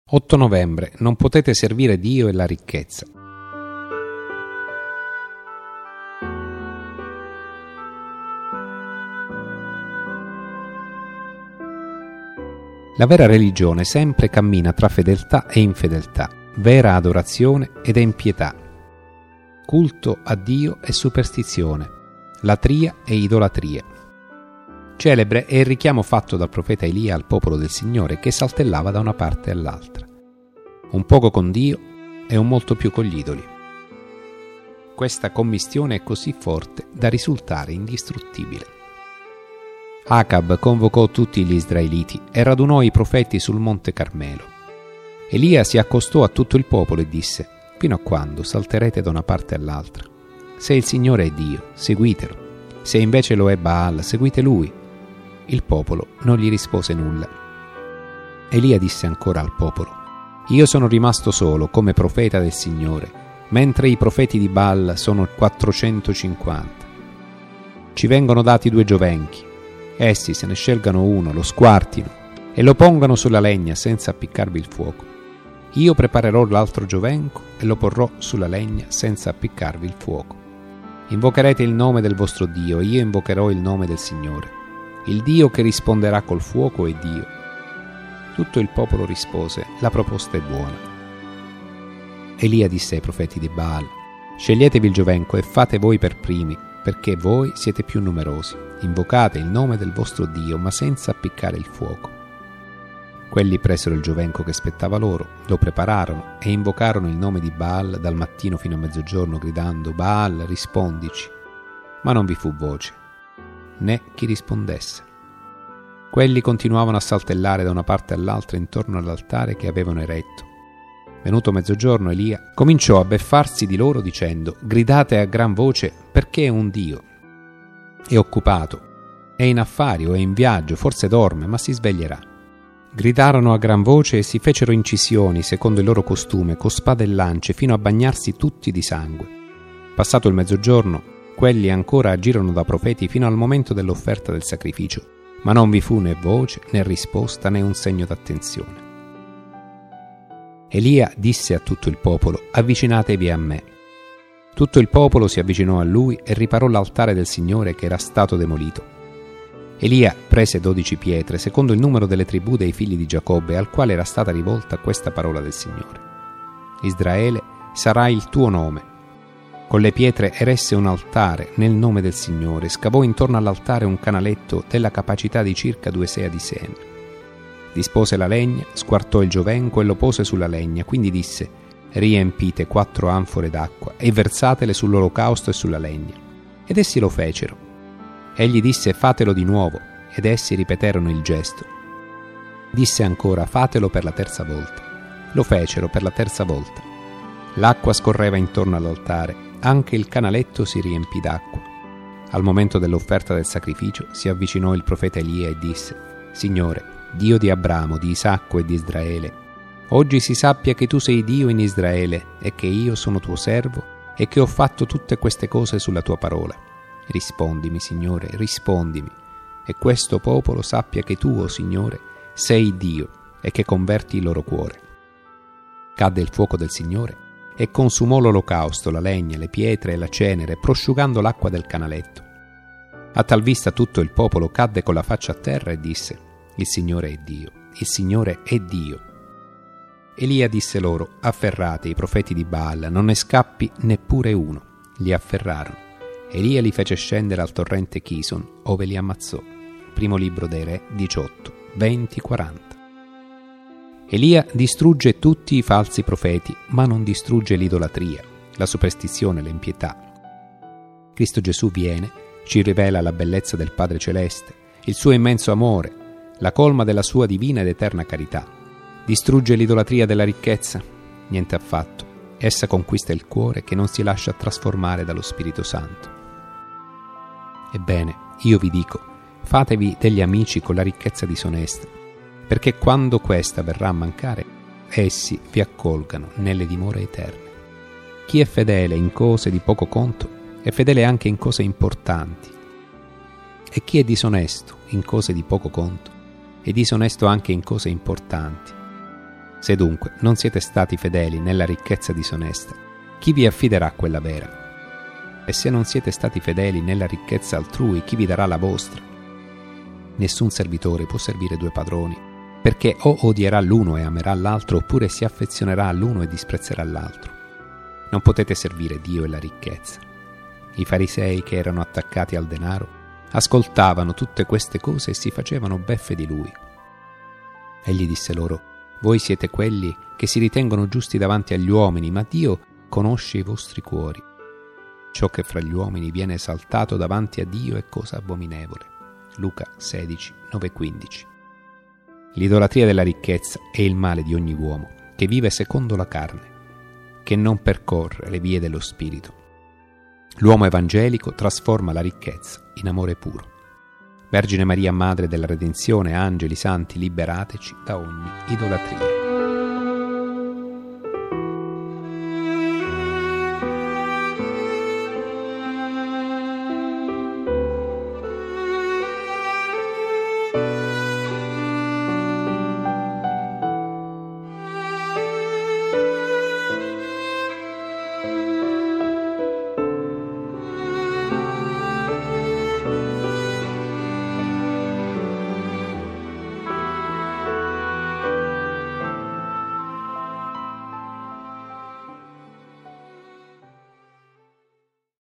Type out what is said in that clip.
8 novembre. Non potete servire Dio e la ricchezza. La vera religione sempre cammina tra fedeltà e infedeltà, vera adorazione ed empietà, culto a Dio e superstizione, latria e idolatria. Celebre è il richiamo fatto dal profeta Elia al popolo del Signore che saltellava da una parte all'altra. Un poco con Dio e un molto più con gli idoli. Questa commistione è così forte da risultare indistruttibile. Acab convocò tutti gli israeliti e radunò i profeti sul monte Carmelo. Elia si accostò a tutto il popolo e disse: «Fino a quando salterete da una parte all'altra? Se il Signore è Dio, seguitelo. Se invece lo è Baal, seguite lui». Il popolo non gli rispose nulla. Elia disse ancora al popolo: «Io sono rimasto solo come profeta del Signore, mentre i profeti di Baal sono 450. Ci vengono dati 2 giovenchi. Essi se ne scelgano uno, lo squartino e lo pongano sulla legna senza appiccarvi il fuoco. Io preparerò l'altro giovenco e lo porrò sulla legna senza appiccarvi il fuoco. Invocherete il nome del vostro Dio e io invocherò il nome del Signore. Il Dio che risponderà col fuoco è Dio». Tutto il popolo rispose: «La proposta è buona». Elia disse ai profeti di Baal: «Sceglietevi il giovenco e fate voi per primi, perché voi siete più numerosi. Invocate il nome del vostro Dio, ma senza appiccare il fuoco». Quelli presero il giovenco che spettava loro, lo prepararono e invocarono il nome di Baal dal mattino fino a mezzogiorno, gridando: «Baal, rispondici». Ma non vi fu voce, né chi rispondesse. Quelli continuavano a saltellare da una parte all'altra intorno all'altare che avevano eretto. Venuto mezzogiorno, Elia cominciò a beffarsi di loro dicendo: «Gridate a gran voce, perché è un Dio. È occupato, è in affari o è in viaggio, forse dorme, ma si sveglierà». Gridarono a gran voce e si fecero incisioni secondo il loro costume, con spade e lance, fino a bagnarsi tutti di sangue. Passato il mezzogiorno, quelli ancora agirono da profeti fino al momento dell'offerta del sacrificio, ma non vi fu né voce, né risposta, né un segno d'attenzione. Elia disse a tutto il popolo: «Avvicinatevi a me». Tutto il popolo si avvicinò a lui e riparò l'altare del Signore che era stato demolito. Elia prese 12 pietre, secondo il numero delle tribù dei figli di Giacobbe, al quale era stata rivolta questa parola del Signore: «Israele sarà il tuo nome». Con le pietre eresse un altare nel nome del Signore, scavò intorno all'altare un canaletto della capacità di circa 2 sea di seme. Dispose la legna, squartò il giovenco e lo pose sulla legna, quindi disse: «Riempite 4 anfore d'acqua e versatele sull'olocausto e sulla legna». Ed essi lo fecero. Egli disse: «Fatelo di nuovo», ed essi ripeterono il gesto. Disse ancora: «Fatelo per la terza volta». Lo fecero per la terza volta. L'acqua scorreva intorno all'altare, anche il canaletto si riempì d'acqua. Al momento dell'offerta del sacrificio si avvicinò il profeta Elia e disse: «Signore, Dio di Abramo, di Isacco e di Israele, oggi si sappia che tu sei Dio in Israele e che io sono tuo servo e che ho fatto tutte queste cose sulla tua parola. Rispondimi, Signore, rispondimi, e questo popolo sappia che tu, o Signore, sei Dio e che converti il loro cuore». Cadde il fuoco del Signore e consumò l'olocausto, la legna, le pietre e la cenere, prosciugando l'acqua del canaletto. A tal vista tutto il popolo cadde con la faccia a terra e disse: «Il Signore è Dio, il Signore è Dio». Elia disse loro: «Afferrate i profeti di Baal, non ne scappi neppure uno». Li afferrarono. Elia li fece scendere al torrente Chison, ove li ammazzò. Primo libro dei Re 18, 20-40. Elia distrugge tutti i falsi profeti, ma non distrugge l'idolatria, la superstizione, l'empietà. Cristo Gesù viene, ci rivela la bellezza del Padre Celeste, il suo immenso amore, la colma della sua divina ed eterna carità. Distrugge l'idolatria della ricchezza? Niente affatto. Essa conquista il cuore che non si lascia trasformare dallo Spirito Santo. Ebbene, io vi dico, fatevi degli amici con la ricchezza disonesta, perché quando questa verrà a mancare, essi vi accolgano nelle dimore eterne. Chi è fedele in cose di poco conto è fedele anche in cose importanti, e chi è disonesto in cose di poco conto è disonesto anche in cose importanti. Se dunque non siete stati fedeli nella ricchezza disonesta, chi vi affiderà quella vera? E se non siete stati fedeli nella ricchezza altrui, chi vi darà la vostra? Nessun servitore può servire due padroni, perché o odierà l'uno e amerà l'altro, oppure si affezionerà all'uno e disprezzerà l'altro. Non potete servire Dio e la ricchezza. I farisei, che erano attaccati al denaro, ascoltavano tutte queste cose e si facevano beffe di lui. Egli disse loro: voi siete quelli che si ritengono giusti davanti agli uomini, ma Dio conosce i vostri cuori. Ciò che fra gli uomini viene esaltato davanti a Dio è cosa abominevole. Luca 16, 9-15. L'idolatria della ricchezza è il male di ogni uomo che vive secondo la carne, che non percorre le vie dello spirito. L'uomo evangelico trasforma la ricchezza in amore puro. Vergine Maria, Madre della Redenzione, angeli santi, liberateci da ogni idolatria.